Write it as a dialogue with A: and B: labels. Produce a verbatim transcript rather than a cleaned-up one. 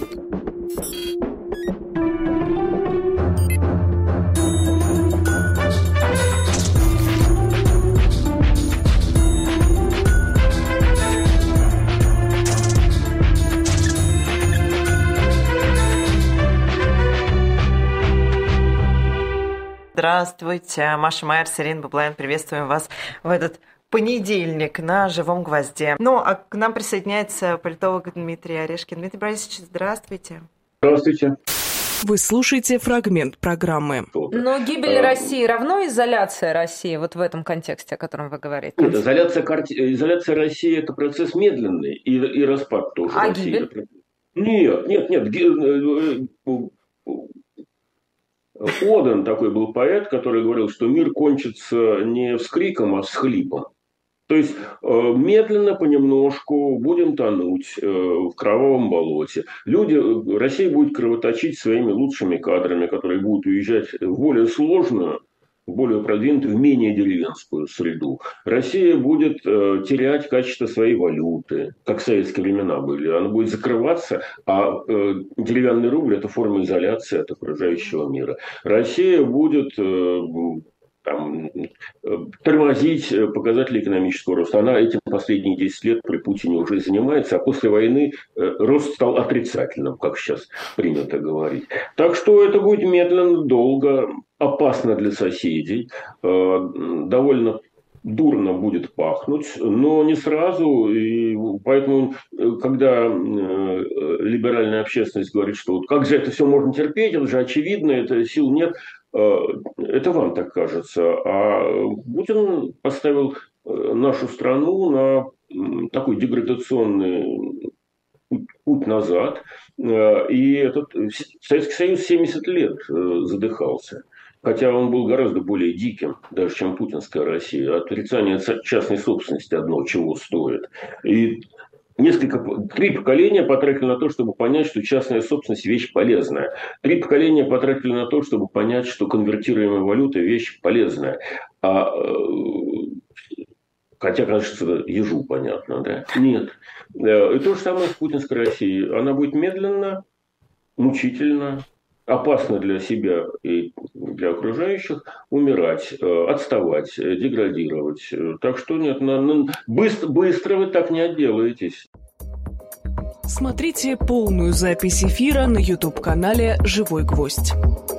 A: Здравствуйте, Маша Майерс, Ирина Баблоян, приветствуем вас в этот понедельник на «Живом гвозде». Ну, а к нам присоединяется политолог Дмитрий Орешкин. Дмитрий Борисович, здравствуйте.
B: Здравствуйте.
C: Вы слушаете фрагмент программы.
D: Но гибель а... России равно изоляция России, вот в этом контексте, о котором вы говорите?
B: Нет, изоляция, изоляция России – это процесс медленный, и, и распад тоже
D: а
B: России.
D: Гибель?
B: Нет, нет, нет. Оден такой был поэт, который говорил, что мир кончится не с криком, а с хлипом. То есть медленно, понемножку будем тонуть в кровавом болоте. Люди, Россия будет кровоточить своими лучшими кадрами, которые будут уезжать в более сложную, более продвинутую, в менее деревенскую среду. Россия будет э, терять качество своей валюты, как в советские времена были. Она будет закрываться, а э, деревянный рубль – это форма изоляции от окружающего мира. Россия будет э, там, тормозить показатели экономического роста. Она этим последние десять лет при Путине уже занимается, а после войны рост стал отрицательным, как сейчас принято говорить. Так что это будет медленно, долго, опасно для соседей, довольно дурно будет пахнуть, но не сразу. И поэтому, когда либеральная общественность говорит, что вот как же это все можно терпеть, это же очевидно, это сил нет, это вам так кажется. А Путин поставил нашу страну на такой деградационный путь назад. И этот Советский Союз семьдесят лет задыхался. Хотя он был гораздо более диким, даже чем путинская Россия. Отрицание частной собственности одно чего стоит. И несколько, три поколения потратили на то, чтобы понять, что частная собственность – вещь полезная. Три поколения потратили на то, чтобы понять, что конвертируемая валюта – вещь полезная. А, хотя, кажется, ежу понятно, да? Нет. И то же самое с путинской Россией. Она будет медленно, мучительно, опасно для себя и для окружающих умирать, отставать, деградировать. Так что нет, быстро, быстро вы так не отделаетесь.
C: Смотрите полную запись эфира на ютуб-канале «Живой гвоздь».